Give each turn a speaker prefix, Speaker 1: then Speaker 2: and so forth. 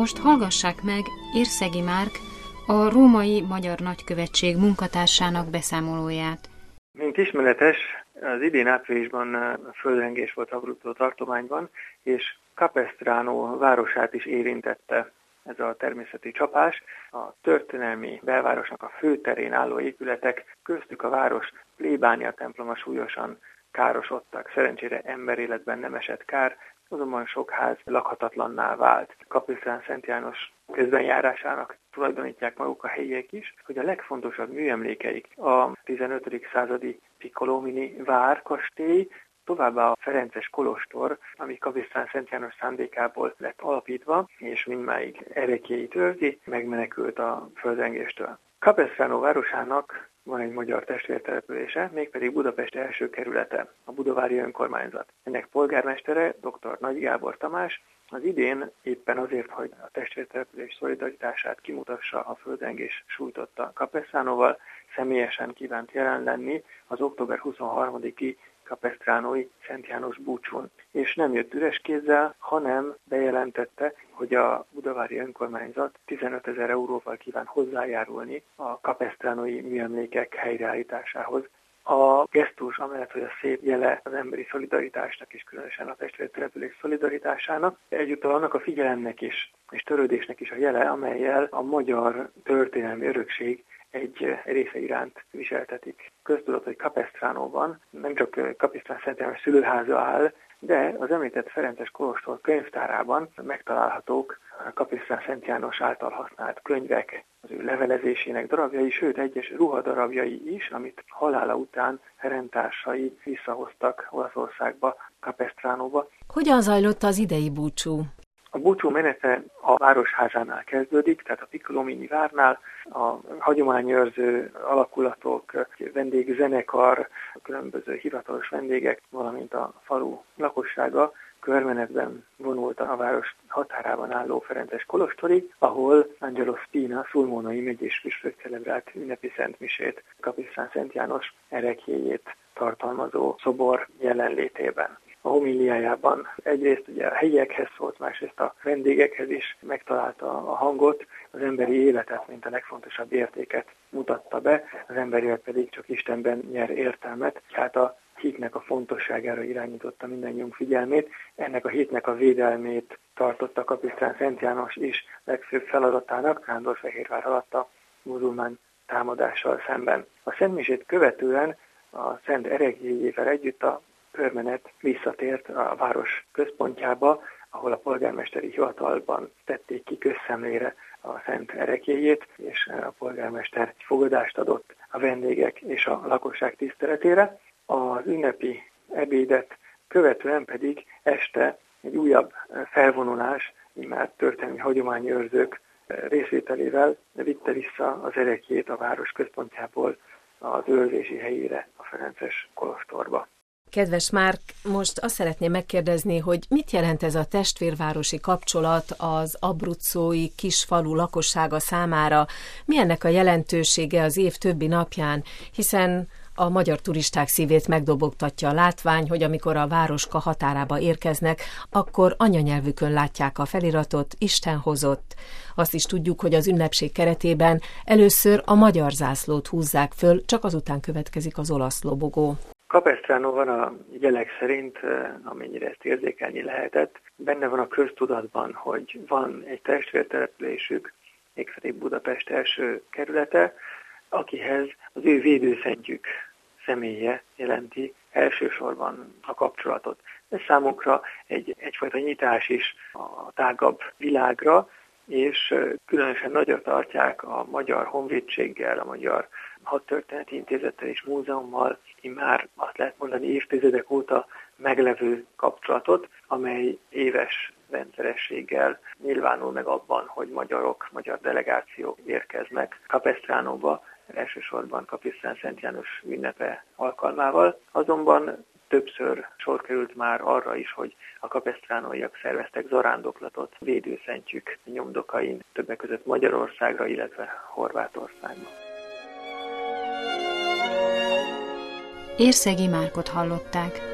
Speaker 1: most hallgassák meg Érszegi Márk, a római magyar nagykövetség munkatársának beszámolóját.
Speaker 2: Mint ismeretes, az idén áprilisban földrengés volt Abruzzo tartományban, és Capestrano városát is érintette ez a természeti csapás. A történelmi belvárosnak a főterén álló épületek, köztük a város plébánia temploma súlyosan károsodtak. Szerencsére emberéletben nem esett kár, azonban sok ház lakhatatlanná vált. Kapisztrán Szent János közbenjárásának tulajdonítják maguk a helyiek is, hogy a legfontosabb műemlékeik a 15. századi Piccolomini várkastély, továbbá a ferences kolostor, ami Kapisztrán Szent János szándékából lett alapítva, és mindmáig ereklyéit őrzi, megmenekült a földrengéstől. Capestrano városának van egy magyar testvértelepülése, mégpedig Budapest első kerülete, a Budavári Önkormányzat. Ennek polgármestere dr. Nagy Gábor Tamás az idén éppen azért, hogy a testvértelepülés szolidaritását kimutassa a földrengés sújtotta Capestranoval, személyesen kívánt jelen lenni az október 23-i Capestranói Szent János búcsún. És nem jött üres kézzel, hanem bejelentette, hogy a Budavári Önkormányzat 15 000 euróval kíván hozzájárulni a capestránói műemlékek helyreállításához. A gesztus, amellett, hogy a szép jele az emberi szolidaritásnak és különösen a testvértelepülés szolidaritásának, egyúttal annak a figyelemnek is, és törődésnek is a jele, amellyel a magyar történelmi örökség egy része iránt viseltetik. Köztudott, hogy Capestranóban nem csak Kapisztrán Szent János szülőháza áll, de az említett ferences kolostor könyvtárában megtalálhatók a Kapisztrán Szent János által használt könyvek, az ő levelezésének darabjai, sőt egyes ruhadarabjai is, amit halála után rendtársai visszahoztak Olaszországba, Capestranóba.
Speaker 3: Hogyan zajlott az idei búcsú?
Speaker 2: A búcsú menete a városházánál kezdődik, tehát a Piccolomini várnál, a hagyományőrző alakulatok, vendégzenekar, különböző hivatalos vendégek, valamint a falu lakossága körmenetben vonult a város határában álló ferences kolostorig, ahol Angelo Spina szulmonai megyés püspök celebrált ünnepi szentmisét, Kapisztrán Szent János ereklyéjét tartalmazó szobor jelenlétében. A homíliájában egyrészt ugye a helyiekhez szólt, másrészt a vendégekhez is megtalálta a hangot, az emberi életet, mint a legfontosabb értéket mutatta be, az emberi élet pedig csak Istenben nyer értelmet, hát a hitnek a fontosságára irányította mindannyiunk figyelmét, ennek a hitnek a védelmét tartotta Kapisztrán Szent János is legfőbb feladatának, Nándorfehérvár alatt a muzulmán támadással szemben. A szentmisét követően a szent ereklyéjével együtt a körmenet visszatért a város központjába, ahol a polgármesteri hivatalban tették ki közszemlére a szent ereklyéjét, és a polgármester fogadást adott a vendégek és a lakosság tiszteletére. Az ünnepi ebédet követően pedig este egy újabb felvonulás, immár történelmi hagyományőrzők részvételével vitte vissza az ereklyét a város központjából az őrzési helyére, a ferences kolostorba.
Speaker 3: Kedves Márk, most azt szeretném megkérdezni, hogy mit jelent ez a testvérvárosi kapcsolat az abruzzói kisfalu lakossága számára? Mi ennek a jelentősége az év többi napján, hiszen a magyar turisták szívét megdobogtatja a látvány, hogy amikor a városka határába érkeznek, akkor anyanyelvükön látják a feliratot, Isten hozott. Azt is tudjuk, hogy az ünnepség keretében először a magyar zászlót húzzák föl, csak azután következik az olasz lobogó.
Speaker 2: Capestránóban a jelek szerint, amennyire ezt érzékelni lehetett, benne van a köztudatban, hogy van egy testvértelepülésük, mégpedig Budapest első kerülete, akihez az ő védőszentjük személye jelenti elsősorban a kapcsolatot. Ez számukra egyfajta nyitás is a tágabb világra, és különösen nagyra tartják a Magyar Honvédséggel, a Magyar Hadtörténeti Intézettel és Múzeummal, immár azt lehet mondani évtizedek óta meglevő kapcsolatot, amely éves rendszerességgel nyilvánul meg abban, hogy magyarok, magyar delegációk érkeznek Capestránóba, elsősorban Kapisztrán Szent János ünnepe alkalmával. Azonban többször sor került már arra is, hogy a capestránóiak szerveztek zarándoklatot védőszentjük nyomdokain, többek között Magyarországra, illetve Horvátországba.
Speaker 1: Érszegi Márkot hallották.